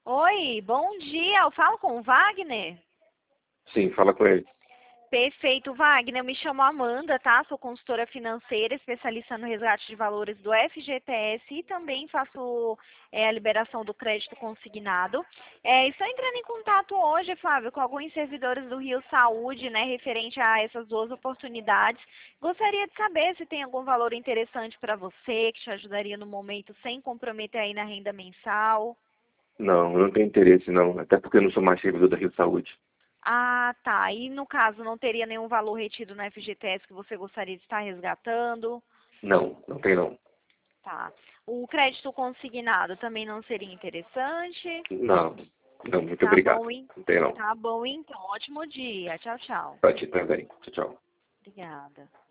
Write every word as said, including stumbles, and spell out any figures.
Oi, bom dia. Eu falo com o Wagner? Sim, fala com ele. Perfeito, Wagner. Eu me chamo Amanda, tá? Sou consultora financeira, especialista no resgate de valores do F G T S e também faço é, a liberação do crédito consignado. É, estou entrando em contato hoje, Flávio, com alguns servidores do Rio Saúde, né, referente a essas duas oportunidades. Gostaria de saber se tem algum valor interessante para você, que te ajudaria no momento sem comprometer aí na renda mensal. Não, eu não tenho interesse não, até porque eu não sou mais servidor da Rio Saúde. Ah, tá. E no caso, não teria nenhum valor retido no F G T S que você gostaria de estar resgatando? Não, não tem não. Tá. O crédito consignado também não seria interessante? Não, não, muito Tá obrigado. bom, hein? Não tem não. Tá bom, então. Ótimo dia. Tchau, tchau. Pra ti também. Tchau, tchau. Obrigada.